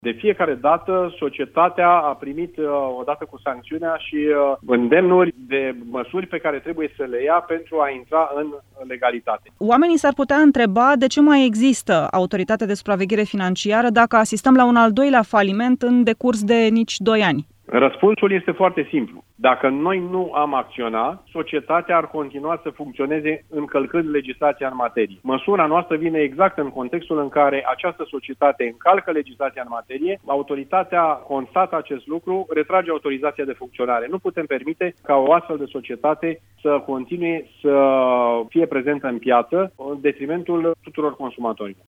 De fiecare dată, societatea a primit, odată cu sancțiunea, și îndemnuri de măsuri pe care trebuie să le ia pentru a intra în legalitate. Oamenii s-ar putea întreba de ce mai există Autoritatea de Supraveghere Financiară dacă asistăm la un al doilea faliment în decurs de nici 2 ani. Răspunsul este foarte simplu. Dacă noi nu am acționat, societatea ar continua să funcționeze încălcând legislația în materie. Măsura noastră vine exact în contextul în care această societate încalcă legislația în materie, autoritatea constată acest lucru, retrage autorizația de funcționare. Nu putem permite ca o astfel de societate să continue să fie prezentă în piață în detrimentul tuturor consumatorilor.